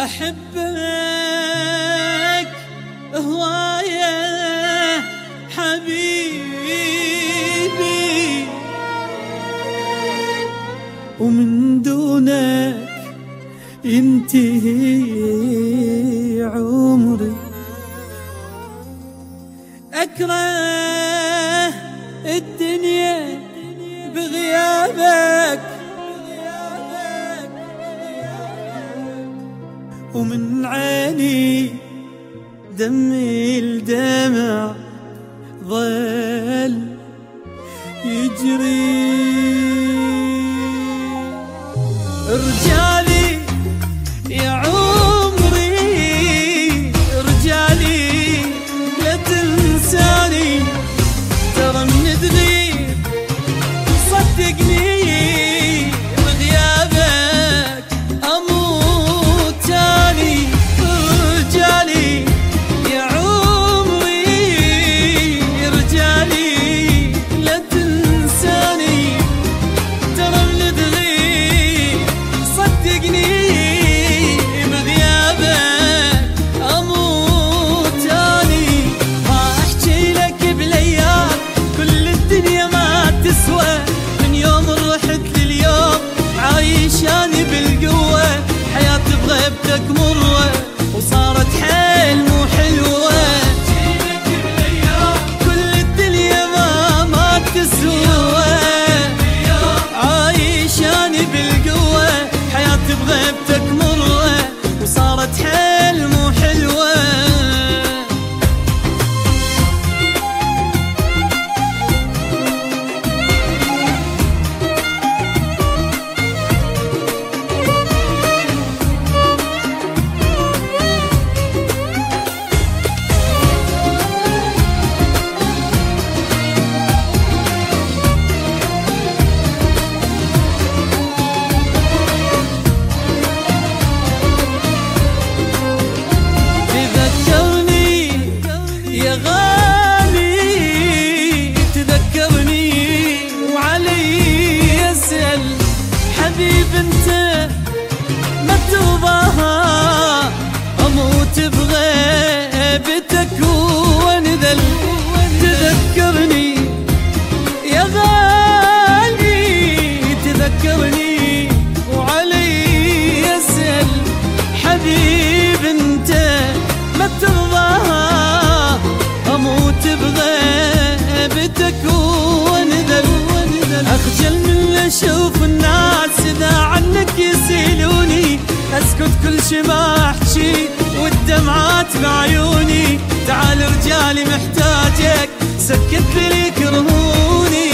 أحبك هواية حبيبي، ومن دونك ينتهي عمري. أكره الدنيا بغيابك، ومن عيني دمي الدمع ظل يجري. رجالي يا عمري، رجالي لا تنساني، ترى من تغيب صدقني بغيابك أموت تاني. رجالي يا عمري، رجالي لا تنساني، ترى من تغيب صدقني بغيابك أموت تاني. ما أحكي لك بالأيام كل الدنيا ما تسوى، من يوم رحت لليوم عايشاني بالقوة. حياتي بغيبتك مرة وصارت حيل مو حلوة، كل الدنيا ما تسوى، عايشاني بالقوة. حياتي بغيبتك مرة وصارت حيل مو حلوة. يا غالي تذكرني وعلي يسأل، حبيب انت ما ترضاها، اموت بغيبتك وانذل. تذكرني يا غالي تذكرني وعلي يسأل، حبيب انت ما ترضاها، أموت بغيبتك وانذل. أخجل من أشوف الناس إذا عنك يسيلوني، أسكت كل شي ما أحكي والدمعات بعيوني. تعال رجالي محتاجك، سكت لي يكرهوني.